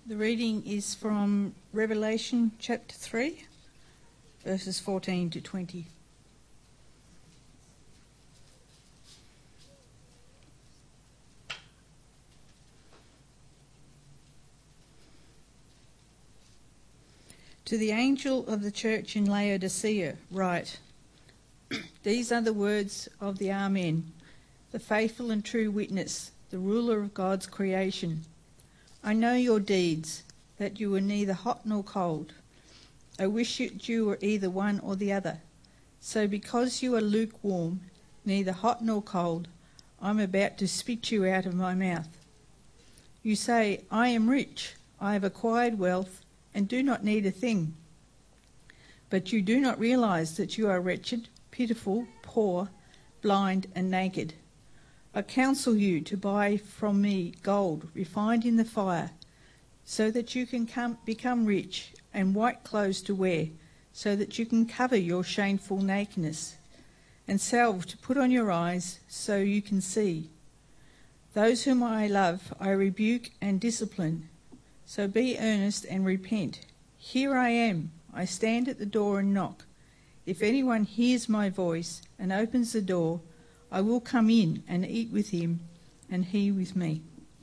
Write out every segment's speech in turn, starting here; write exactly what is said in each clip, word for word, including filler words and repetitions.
The reading is from Revelation chapter three, verses fourteen to twenty. To the angel of the church in Laodicea write, These are the words of the Amen, the faithful and true witness, the ruler of God's creation. I know your deeds, that you are neither hot nor cold. I wish that you were either one or the other. So because you are lukewarm, neither hot nor cold, I'm about to spit you out of my mouth. You say, I am rich, I have acquired wealth, and do not need a thing. But you do not realize that you are wretched, pitiful, poor, blind, and naked. I counsel you to buy from me gold refined in the fire, so that you can come, become rich, and white clothes to wear, so that you can cover your shameful nakedness, and salve to put on your eyes, so you can see. Those whom I love I rebuke and discipline. So be earnest and repent. Here I am. I stand at the door and knock. If anyone hears my voice and opens the door, I will come in and eat with him, and he with me.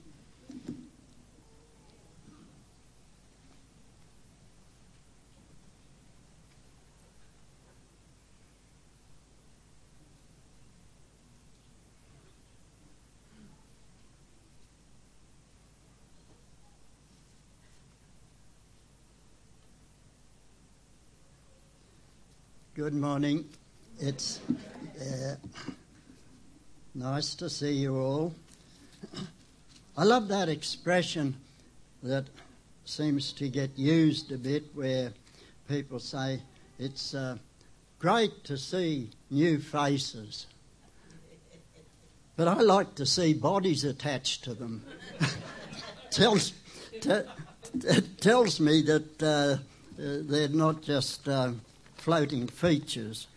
Good morning. It's uh, nice to see you all. I love that expression that seems to get used a bit where people say it's uh, great to see new faces. But I like to see bodies attached to them. tells, t- it tells me that uh, uh, they're not just... Uh, floating features.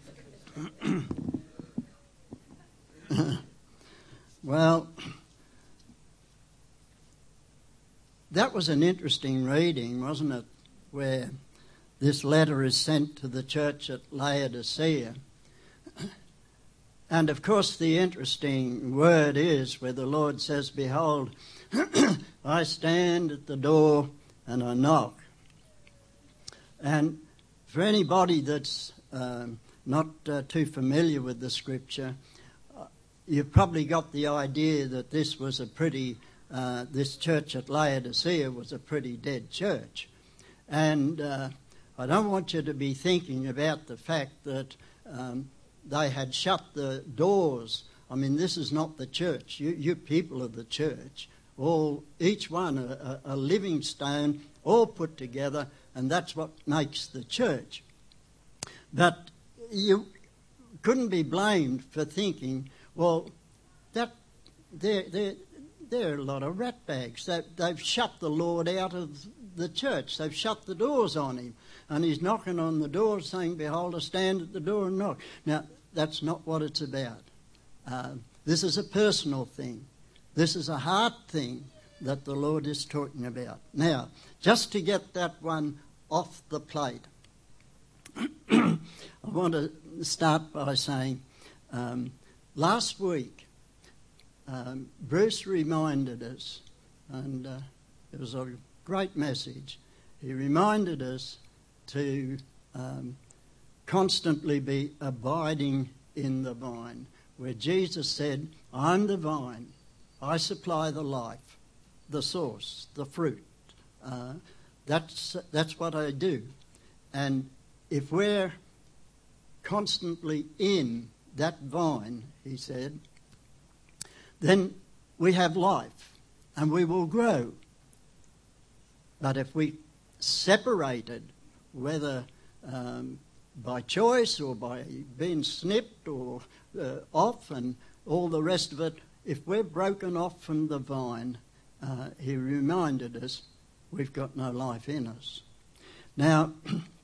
Well, that was an interesting reading, wasn't it? Where this letter is sent to the church at Laodicea. And of course the interesting word is where the Lord says, Behold, I stand at the door and I knock. And for anybody that's um, not uh, too familiar with the scripture, uh, you've probably got the idea that this was a pretty, uh, this church at Laodicea was a pretty dead church. And uh, I don't want you to be thinking about the fact that um, they had shut the doors. I mean, this is not the church. You, you people are the church. All, each one a, a, a living stone, all put together, and that's what makes the church. But you couldn't be blamed for thinking, well, that they're, they're, they're a lot of ratbags. They, they've shut the Lord out of the church. They've shut the doors on him. And he's knocking on the door saying, Behold, I stand at the door and knock. Now, that's not what it's about. Uh, this is a personal thing. This is a heart thing that the Lord is talking about. Now, just to get that one off the plate, I want to start by saying, um, last week, um, Bruce reminded us, and uh, it was a great message, he reminded us to um, constantly be abiding in the vine, where Jesus said, I'm the vine, I supply the life, the source, the fruit. Uh, that's that's what I do. And if we're constantly in that vine, he said, then we have life and we will grow. But if we separated, whether um, by choice or by being snipped or uh, off and all the rest of it, if we're broken off from the vine, uh, he reminded us we've got no life in us. Now,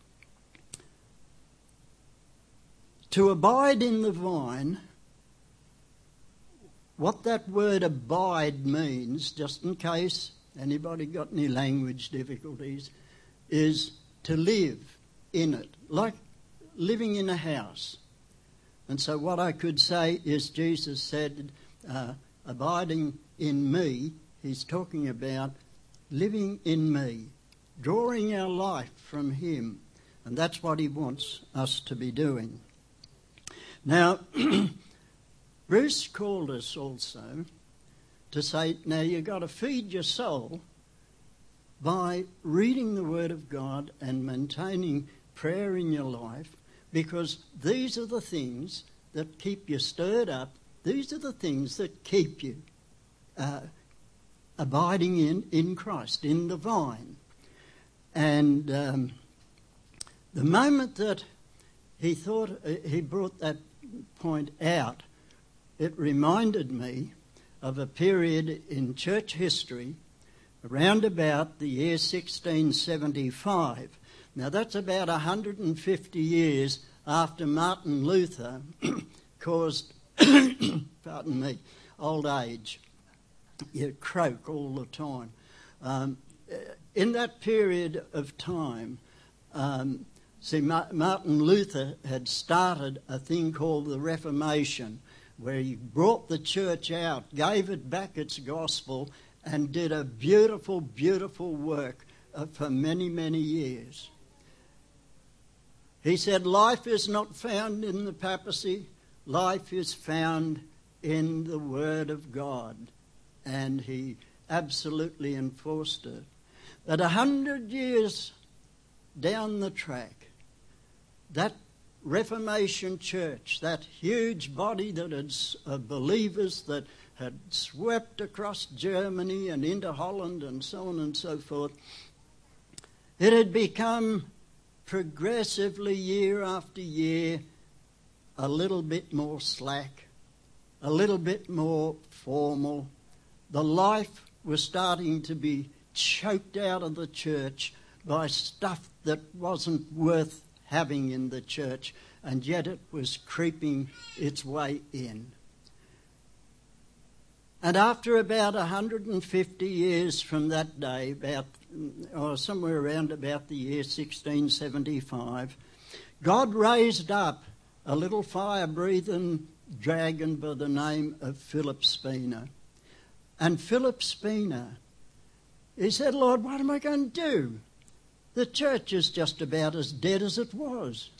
to abide in the vine, what that word abide means, just in case anybody got any language difficulties, is to live in it, like living in a house. And so what I could say is Jesus said, uh, abiding in me, he's talking about living in me, drawing our life from him. And that's what he wants us to be doing. Now, Bruce called us also to say, now you've got to feed your soul by reading the Word of God and maintaining prayer in your life, because these are the things that keep you stirred up. These are the things that keep you uh, abiding in, in Christ, in the vine. And um, the moment that he thought, uh, he brought that point out, it reminded me of a period in church history around about the year sixteen seventy-five. Now that's about one hundred fifty years after Martin Luther caused, pardon me, old age. You croak all the time. Um, in that period of time, um, see, Ma- Martin Luther had started a thing called the Reformation, where he brought the church out, gave it back its gospel, and did a beautiful, beautiful work uh, for many, many years. He said, life is not found in the papacy, life is found in the Word of God. And he absolutely enforced it. But a hundred years down the track, that Reformation church, that huge body that had uh, believers that had swept across Germany and into Holland and so on and so forth, it had become progressively, year after year, a little bit more slack, a little bit more formal. The life was starting to be choked out of the church by stuff that wasn't worth having in the church, and yet it was creeping its way in. And after about one hundred fifty years from that day, about or somewhere around about the year sixteen seventy-five, God raised up a little fire-breathing dragon by the name of Philip Spener. And Philip Spener, he said, Lord, what am I going to do? The church is just about as dead as it was.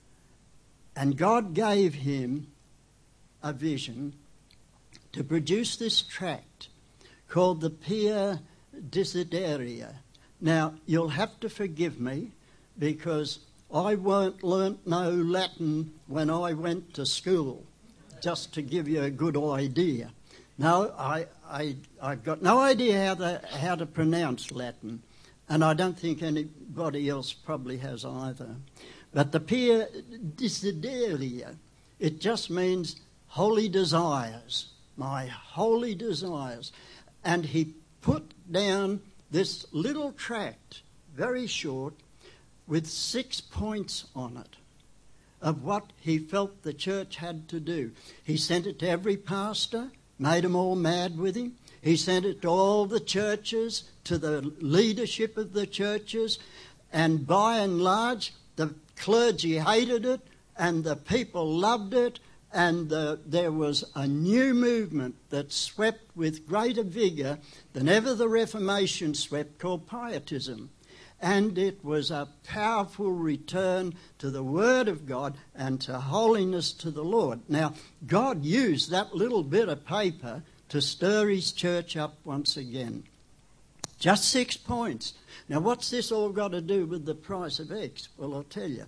And God gave him a vision to produce this tract called the Pia Desideria. Now, you'll have to forgive me because I weren't learnt no Latin when I went to school, just to give you a good idea. No, I, I, I've got no idea how to, how to pronounce Latin, and I don't think anybody else probably has either. But the Pia Desideria, it just means holy desires, my holy desires. And he put down this little tract, very short, with six points on it of what he felt the church had to do. He sent it to every pastor, made them all mad with him. He sent it to all the churches, to the leadership of the churches, and by and large, the clergy hated it, and the people loved it, and the, there was a new movement that swept with greater vigour than ever the Reformation swept, called Pietism. And it was a powerful return to the Word of God and to holiness to the Lord. Now, God used that little bit of paper to stir his church up once again. Just six points. Now, what's this all got to do with the price of eggs? Well, I'll tell you.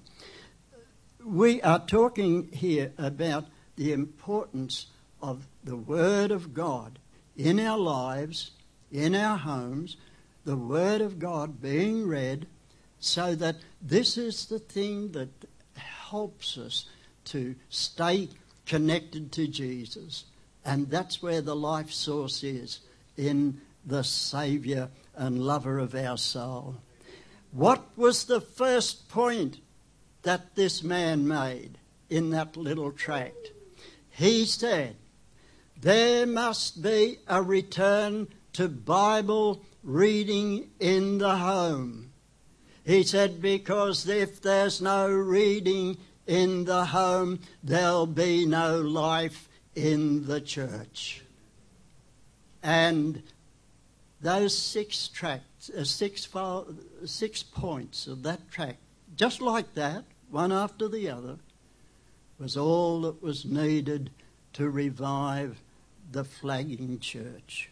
We are talking here about the importance of the Word of God in our lives, in our homes, the Word of God being read, so that this is the thing that helps us to stay connected to Jesus. And that's where the life source is, in the Saviour and lover of our soul. What was the first point that this man made in that little tract? He said, there must be a return to Bible reading in the home. He said, because if there's no reading in the home, there'll be no life in the church. And those six tracts, uh, six, fo- six points of that tract, just like that, one after the other, was all that was needed to revive the flagging church.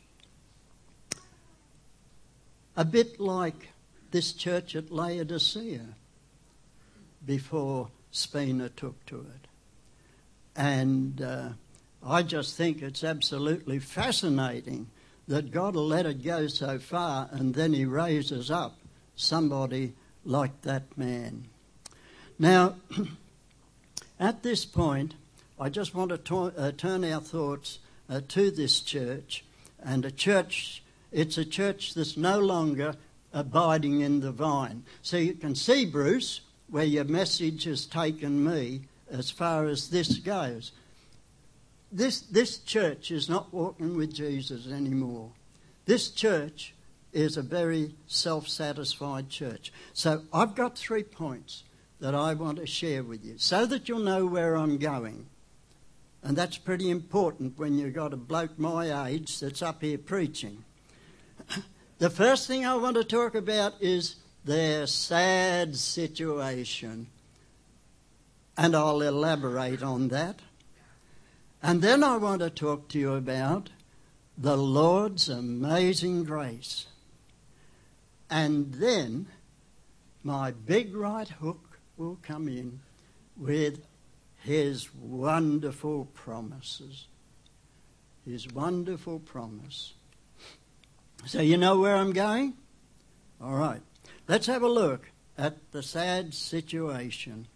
A bit like this church at Laodicea before Spina took to it. And uh, I just think it's absolutely fascinating that God will let it go so far and then he raises up somebody like that man. Now, at this point, I just want to to- uh, turn our thoughts uh, to this church, and a church, it's a church that's no longer abiding in the vine. So you can see, Bruce, where your message has taken me as far as this goes. This, this church is not walking with Jesus anymore. This church is a very self-satisfied church. So I've got three points that I want to share with you so that you'll know where I'm going. And that's pretty important when you've got a bloke my age that's up here preaching. The first thing I want to talk about is their sad situation. And I'll elaborate on that. And then I want to talk to you about the Lord's amazing grace. And then my big right hook will come in with his wonderful promises. His wonderful promise. So you know where I'm going? All right. Let's have a look at the sad situation.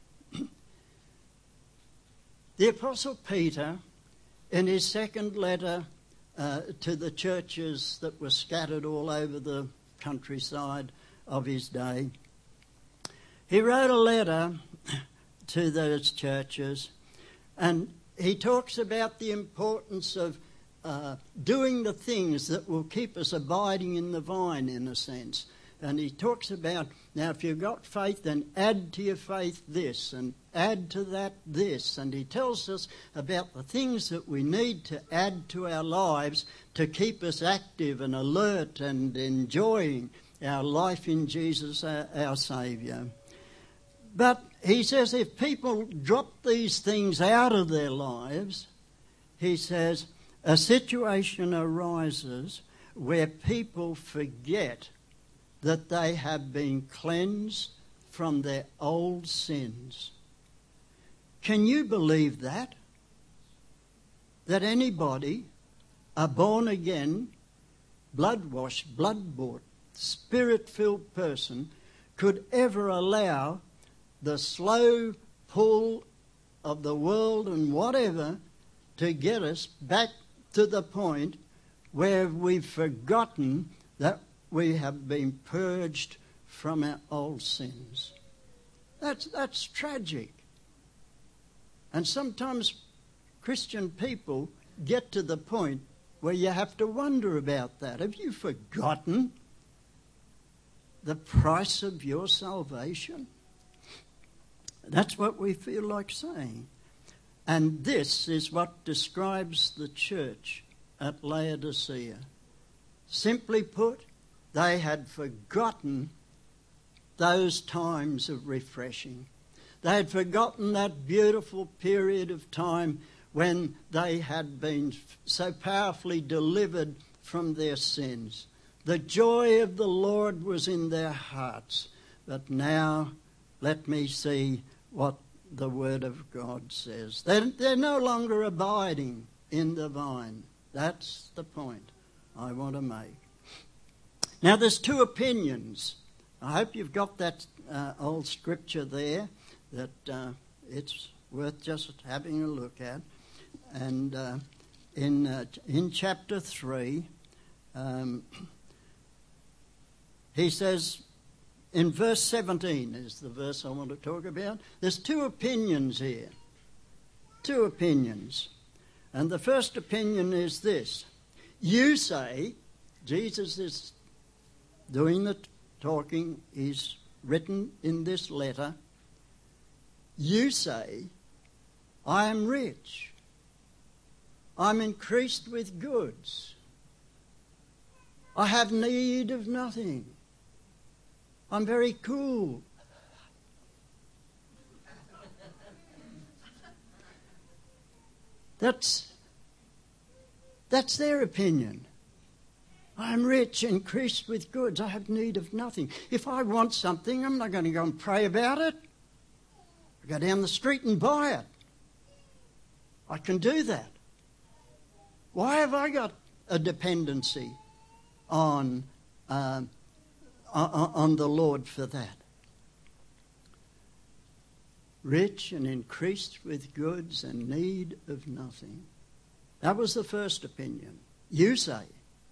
The Apostle Peter, in his second letter uh, to the churches that were scattered all over the countryside of his day, he wrote a letter to those churches, and he talks about the importance of uh, doing the things that will keep us abiding in the vine, in a sense. And he talks about, now if you've got faith, then add to your faith this, and add to that this. And he tells us about the things that we need to add to our lives to keep us active and alert and enjoying our life in Jesus, our, our Saviour. But he says if people drop these things out of their lives, he says a situation arises where people forget that they have been cleansed from their old sins. Can you believe that? That anybody, a born-again, blood-washed, blood-bought, spirit-filled person could ever allow the slow pull of the world and whatever to get us back to the point where we've forgotten that we have been purged from our old sins. That's, that's tragic. And sometimes Christian people get to the point where you have to wonder about that. Have you forgotten the price of your salvation? That's what we feel like saying. And this is what describes the church at Laodicea. Simply put, they had forgotten those times of refreshing. They had forgotten that beautiful period of time when they had been so powerfully delivered from their sins. The joy of the Lord was in their hearts. But now, let me see what the Word of God says. They're, they're no longer abiding in the vine. That's the point I want to make. Now, there's two opinions. I hope you've got that uh, old scripture there, that uh, it's worth just having a look at. And uh, in uh, in chapter three, um, he says, in verse seventeen is the verse I want to talk about. There's two opinions here. Two opinions. And the first opinion is this. You say, Jesus is doing the talking. He's written in this letter, you say, I am rich. I'm increased with goods. I have need of nothing. I'm very cool. That's, that's their opinion. I'm rich, increased with goods. I have need of nothing. If I want something, I'm not going to go and pray about it. I go down the street and buy it. I can do that. Why have I got a dependency on, um, on, on the Lord for that? Rich and increased with goods and need of nothing. That was the first opinion. You say.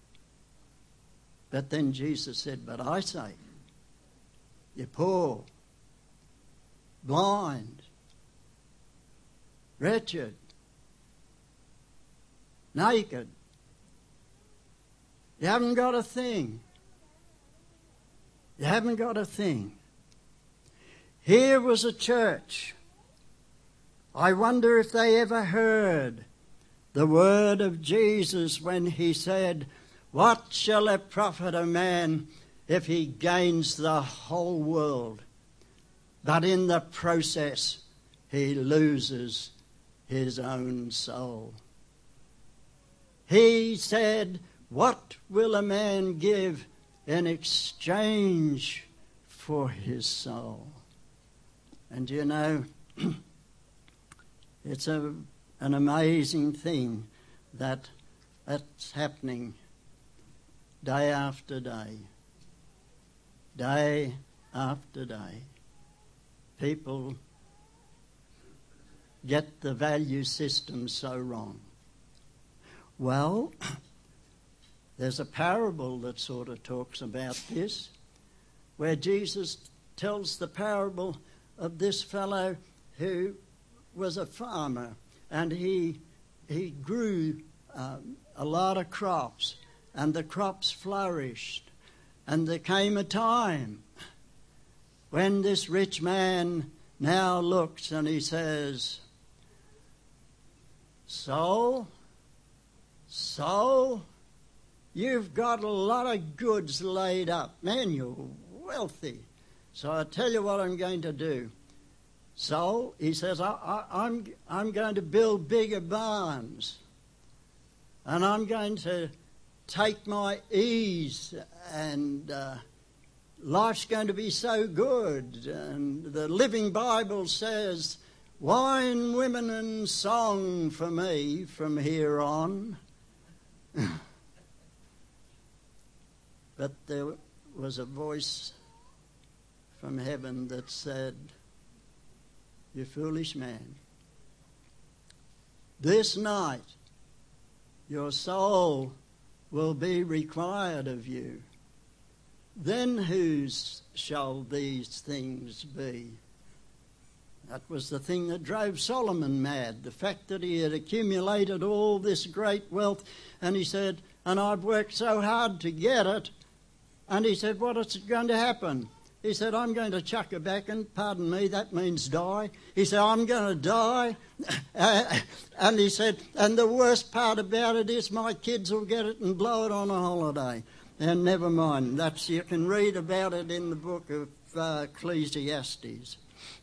But then Jesus said, but I say, you're poor, blind, wretched, naked. You haven't got a thing. You haven't got a thing. Here was a church. I wonder if they ever heard the word of Jesus when he said, what shall it profit a man if he gains the whole world, but in the process he loses his own soul? He said, what will a man give in exchange for his soul? And you know, it's a, an amazing thing that that's happening day after day, day after day. People get the value system so wrong. Well, there's a parable that sort of talks about this, where Jesus tells the parable of this fellow who was a farmer, and he he grew um, a lot of crops, and the crops flourished. And there came a time when this rich man now looks and he says, soul, soul, you've got a lot of goods laid up. Man, you're wealthy. So I tell you what I'm going to do. So he says, I, I, I'm, I'm going to build bigger barns. And I'm going to take my ease, and uh, life's going to be so good. And the Living Bible says, wine, women and song for me from here on. But there was a voice from heaven that said, you foolish man, this night your soul will be required of you. Then whose shall these things be? That was the thing that drove Solomon mad, the fact that he had accumulated all this great wealth, and he said, and I've worked so hard to get it, and he said, what is going to happen? He said, I'm going to chuck it back, and pardon me, that means die. He said, I'm going to die. Uh, and he said, and the worst part about it is my kids will get it and blow it on a holiday. And never mind, that's, you can read about it in the book of uh, Ecclesiastes.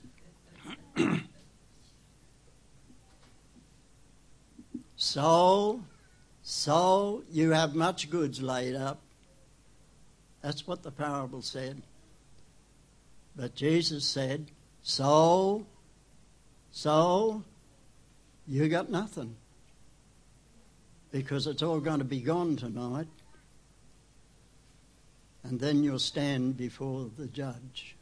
Soul, soul, you have much goods laid up. That's what the parable said. But Jesus said, soul, soul, you got nothing. Because it's all going to be gone tonight. And then you'll stand before the judge.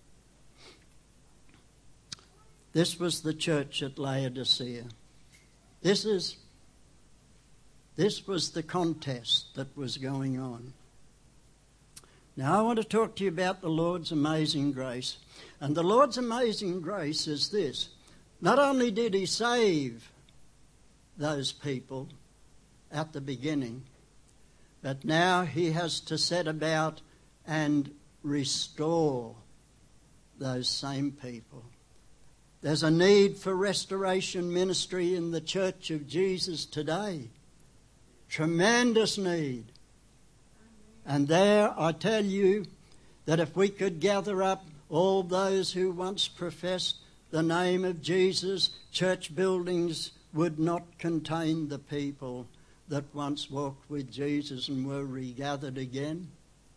This was the church at Laodicea. This is, this was the contest that was going on. Now I want to talk to you about the Lord's amazing grace. And the Lord's amazing grace is this. Not only did he save those people at the beginning, But now he has to set about and restore those same people. There's a need for restoration ministry in the Church of Jesus today. Tremendous need. And there I tell you that if we could gather up all those who once professed the name of Jesus, church buildings would not contain the people that once walked with Jesus and were regathered again.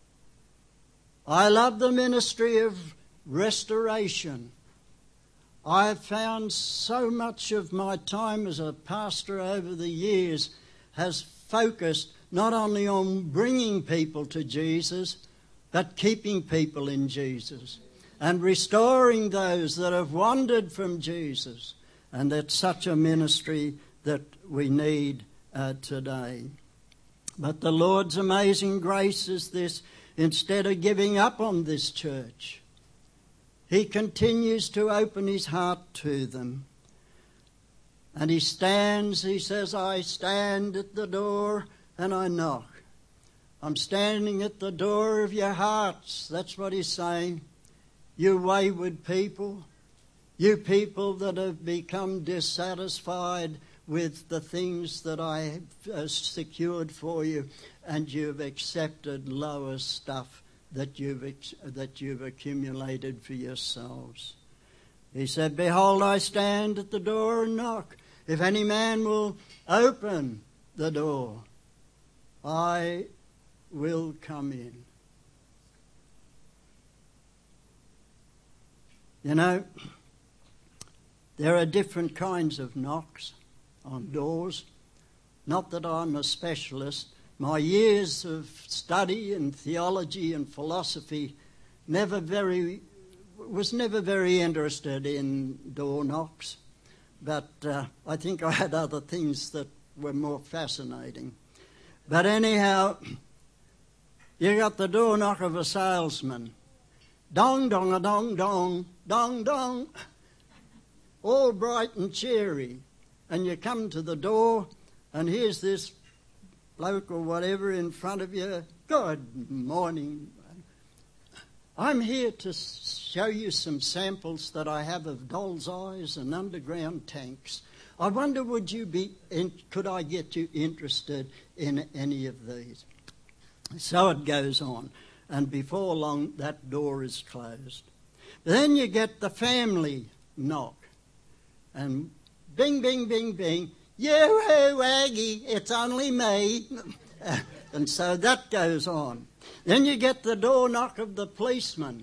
I love the ministry of restoration. I have found so much of my time as a pastor over the years has focused not only on bringing people to Jesus, but keeping people in Jesus and restoring those that have wandered from Jesus. And that's such a ministry that we need uh, today. But the Lord's amazing grace is this: instead of giving up on this church, he continues to open his heart to them. And he stands, he says, I stand at the door and I knock. I'm standing at the door of your hearts. That's what he's saying. You wayward people, you people that have become dissatisfied with the things that I have uh, secured for you, and you've accepted lower stuff that you've ex- that you've accumulated for yourselves. He said, behold, I stand at the door and knock. If any man will open the door, I will come in. You know, there are different kinds of knocks on doors. Not that I'm a specialist. My years of study in theology and philosophy never very was never very interested in door knocks. But uh, I think I had other things that were more fascinating. But anyhow, you got the door knock of a salesman. Dong, dong, a dong, dong, dong, dong. All bright and cheery. And you come to the door, and here's this bloke or whatever in front of you. Good morning. I'm here to show you some samples that I have of doll's eyes and underground tanks. I wonder, would you be, in, could I get you interested in any of these? So it goes on, and before long that door is closed. Then you get the family knock, and bing, bing, bing, bing, yoo-hoo, Aggie, it's only me. And so that goes on. Then you get the door knock of the policeman.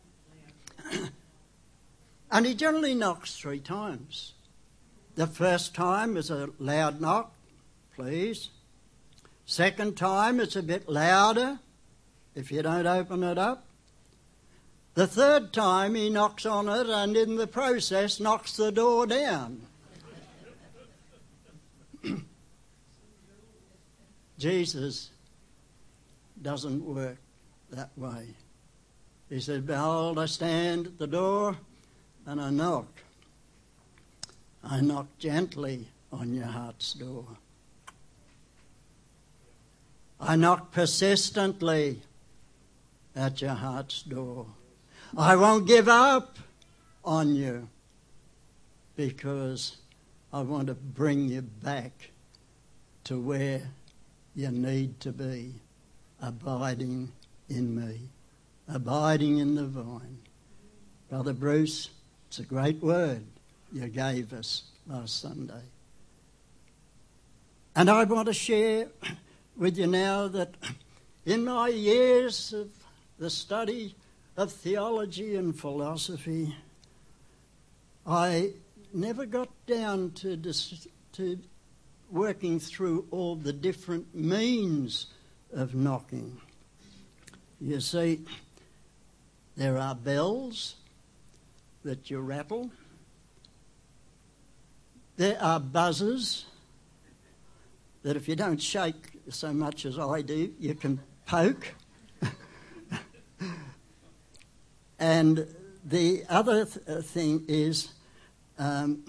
And he generally knocks three times. The first time is a loud knock, please. Second time it's a bit louder if you don't open it up. The third time he knocks on it and in the process knocks the door down. Jesus doesn't work that way. He said, behold, I stand at the door and I knock. I knock gently on your heart's door. I knock persistently at your heart's door. I won't give up on you because I want to bring you back to where you need to be, abiding in me, abiding in the vine. Brother Bruce, it's a great word you gave us last Sunday. And I want to share with you now that in my years of the study of theology and philosophy, I never got down to, dis- to working through all the different means of knocking. You see, there are bells that you rattle. There are buzzers that if you don't shake so much as I do, you can poke. And the other th- thing is um,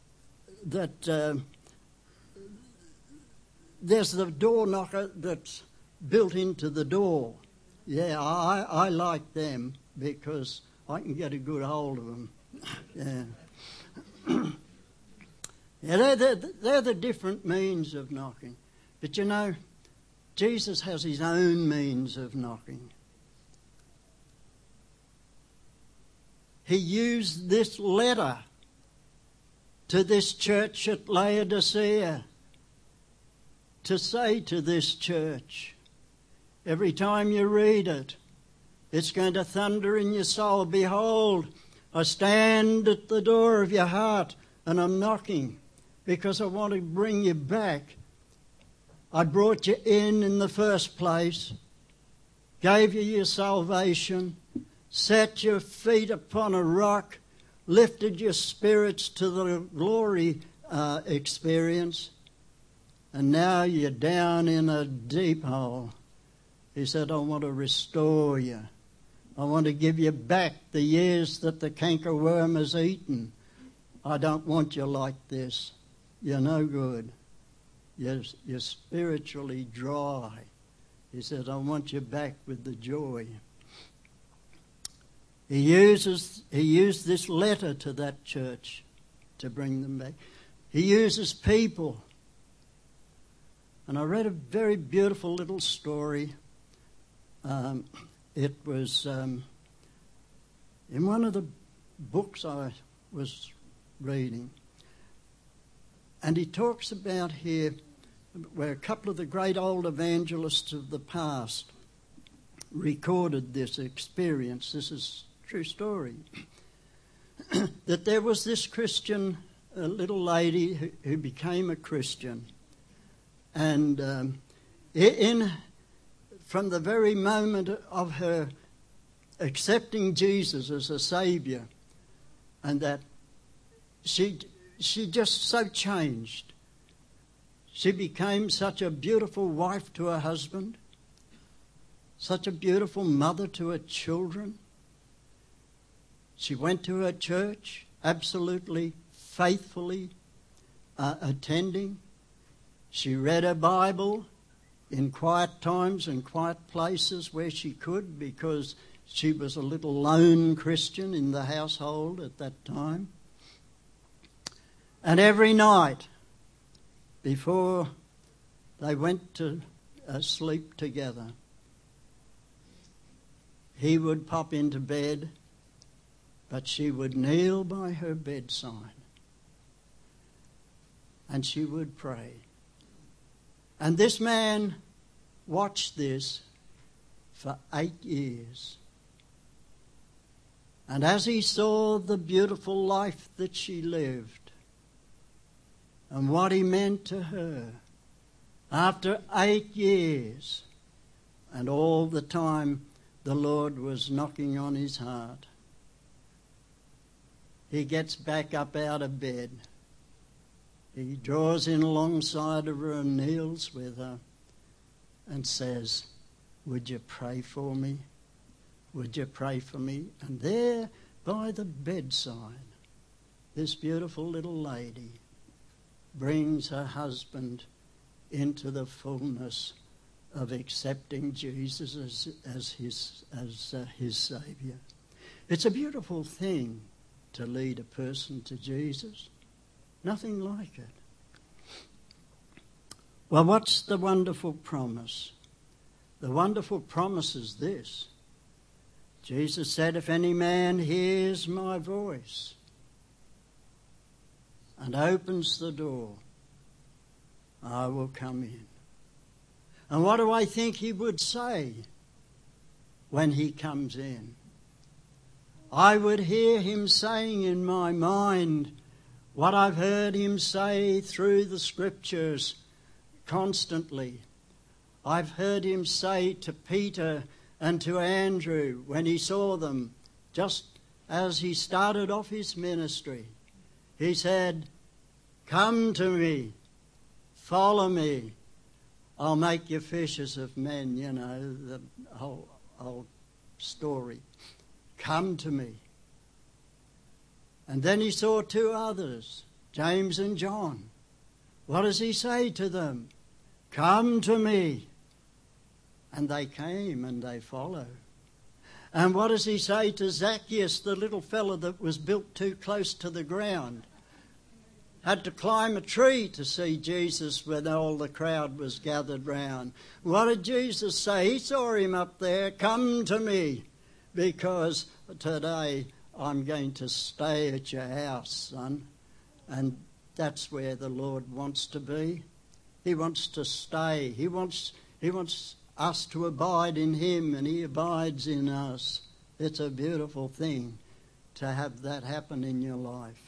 that uh, there's the door knocker that's built into the door. Yeah, I, I like them because I can get a good hold of them. Yeah. Yeah, they're the, they're the different means of knocking. But you know, Jesus has his own means of knocking. He used this letter to this church at Laodicea to say to this church, every time you read it, it's going to thunder in your soul, behold, I stand at the door of your heart and I'm knocking because I want to bring you back. I brought you in in the first place, gave you your salvation, set your feet upon a rock, lifted your spirits to the glory uh, experience, and now you're down in a deep hole. He said, I want to restore you. I want to give you back the years that the cankerworm has eaten. I don't want you like this. You're no good. You're, you're spiritually dry. He said, I want you back with the joy. He uses he used this letter to that church to bring them back. He uses people. And I read a very beautiful little story. Um, it was um, in one of the books I was reading. And he talks about here where a couple of the great old evangelists of the past recorded this experience. This is true story, that there was this Christian uh, little lady who, who became a Christian, and um, in from the very moment of her accepting Jesus as a Saviour, and that she she just so changed. She became such a beautiful wife to her husband, such a beautiful mother to her children. She went to her church, absolutely faithfully uh, attending. She read her Bible in quiet times and quiet places where she could, because she was a little lone Christian in the household at that time. And every night, before they went to uh, sleep together, he would pop into bed, but she would kneel by her bedside and she would pray. And this man watched this for eight years. And as he saw the beautiful life that she lived and what he meant to her, after eight years, and all the time the Lord was knocking on his heart, he gets back up out of bed. He draws in alongside of her and kneels with her and says, would you pray for me? Would you pray for me? And there by the bedside, this beautiful little lady brings her husband into the fullness of accepting Jesus as, as his as uh, his Saviour. It's a beautiful thing to lead a person to Jesus. Nothing like it. Well, what's the wonderful promise? The wonderful promise is this. Jesus said, if any man hears my voice and opens the door, I will come in. And what do I think he would say when he comes in? I would hear him saying in my mind what I've heard him say through the scriptures constantly. I've heard him say to Peter and to Andrew when he saw them, just as he started off his ministry. He said, come to me, follow me, I'll make you fishers of men, you know, the whole, whole story. Come to me. And then he saw two others, James and John. What does he say to them? Come to me. And they came and they followed. And what does he say to Zacchaeus, the little fellow that was built too close to the ground? Had to climb a tree to see Jesus when all the crowd was gathered round. What did Jesus say? He saw him up there. Come to me, because today I'm going to stay at your house, son. And that's where the Lord wants to be. He wants to stay. He wants, he wants us to abide in him, and he abides in us. It's a beautiful thing to have that happen in your life.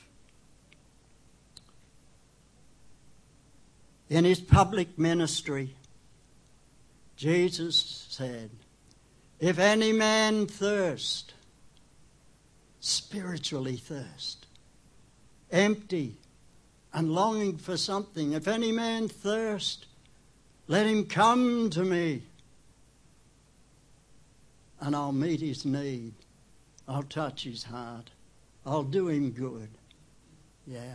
In his public ministry, Jesus said, if any man thirst, spiritually thirst, empty and longing for something, if any man thirst, let him come to me, and I'll meet his need. I'll touch his heart. I'll do him good. Yeah.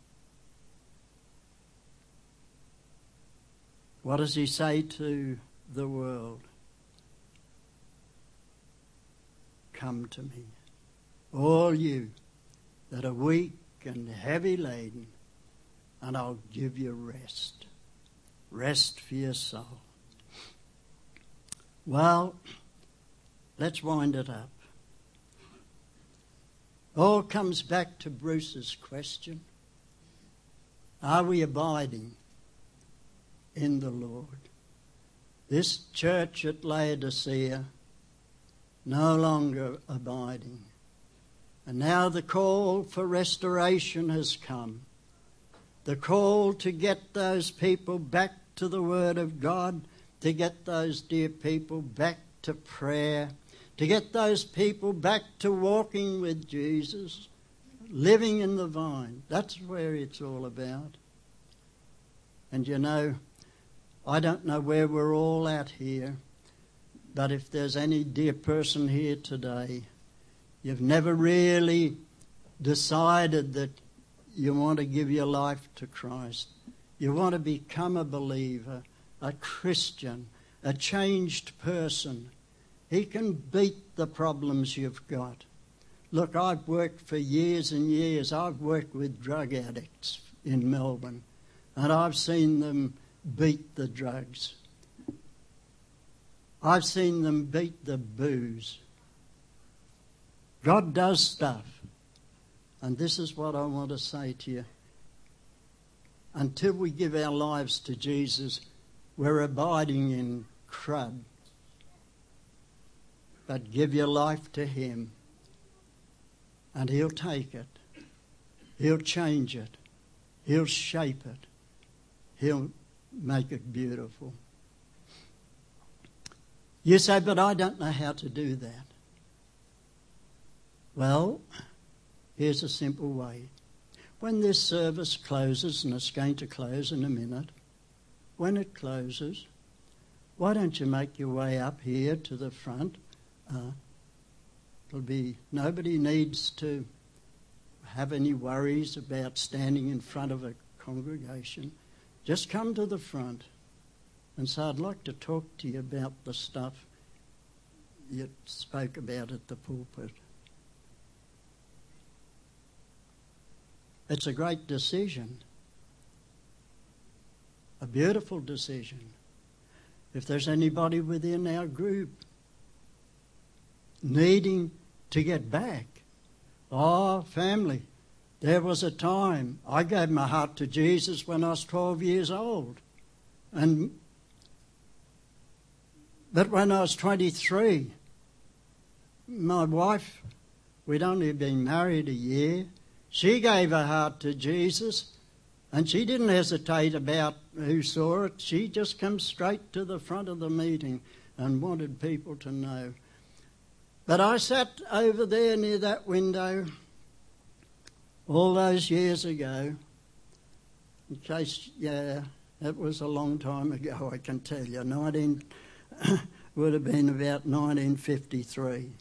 What does he say to the world? Come to me, all you that are weak and heavy laden, and I'll give you rest. Rest for your soul. Well, let's wind it up. All comes back to Bruce's question. Are we abiding in the Lord? This church at Laodicea, no longer abiding. And now the call for restoration has come. The call to get those people back to the Word of God, to get those dear people back to prayer, to get those people back to walking with Jesus, living in the vine. That's where it's all about. And you know, I don't know where we're all at here, but if there's any dear person here today, you've never really decided that you want to give your life to Christ. You want to become a believer, a Christian, a changed person. He can beat the problems you've got. Look, I've worked for years and years. I've worked with drug addicts in Melbourne, and I've seen them beat the drugs. I've seen them beat the booze. God does stuff. And this is what I want to say to you. Until we give our lives to Jesus, we're abiding in crud. But give your life to him, and he'll take it. He'll change it. He'll shape it. He'll make it beautiful. You say, but I don't know how to do that. Well, here's a simple way. When this service closes, and it's going to close in a minute, when it closes, why don't you make your way up here to the front? Uh, it'll be, nobody needs to have any worries about standing in front of a congregation. Just come to the front and say, I'd like to talk to you about the stuff you spoke about at the pulpit. It's a great decision, a beautiful decision. If there's anybody within our group needing to get back, oh, family, there was a time I gave my heart to Jesus when I was twelve years old. And but when I was twenty-three, my wife, we'd only been married a year, she gave her heart to Jesus, and she didn't hesitate about who saw it. She just came straight to the front of the meeting and wanted people to know. But I sat over there near that window all those years ago, in case, yeah, it was a long time ago, I can tell you. nineteen would have been about nineteen fifty-three.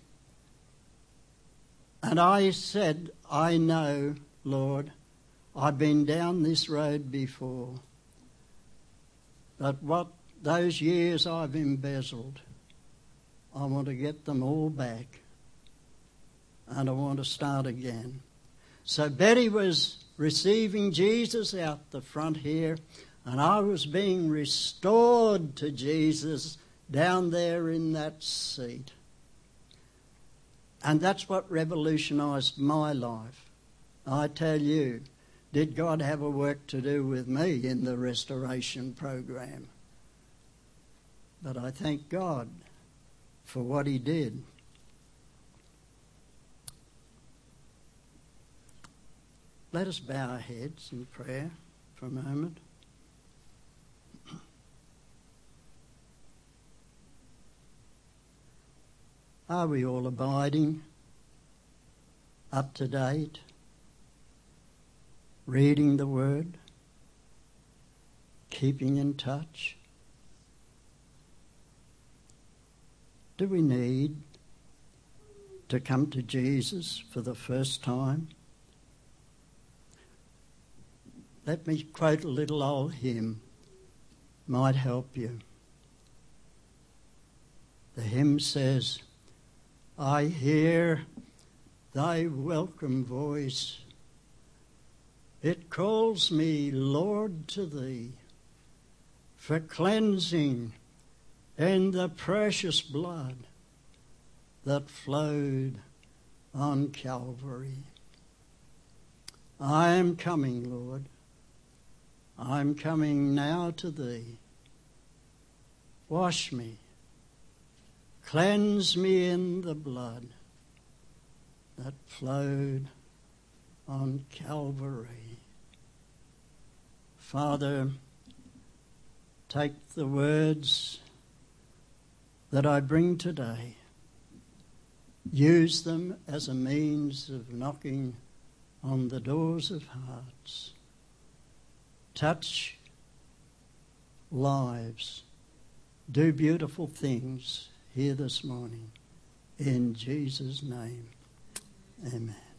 And I said, I know, Lord, I've been down this road before, but what those years I've embezzled, I want to get them all back. And I want to start again. So Betty was receiving Jesus out the front here, and I was being restored to Jesus down there in that seat. And that's what revolutionised my life. I tell you, did God have a work to do with me in the restoration program? But I thank God for what he did. Let us bow our heads in prayer for a moment. Are we all abiding, up to date, reading the Word, keeping in touch? Do we need to come to Jesus for the first time? Let me quote a little old hymn, might help you. The hymn says, I hear thy welcome voice. It calls me, Lord, to thee, for cleansing in the precious blood that flowed on Calvary. I am coming, Lord. I'm coming now to thee. Wash me, cleanse me in the blood that flowed on Calvary. Father, take the words that I bring today, use them as a means of knocking on the doors of hearts. Touch lives. Do beautiful things here this morning. In Jesus' name, amen.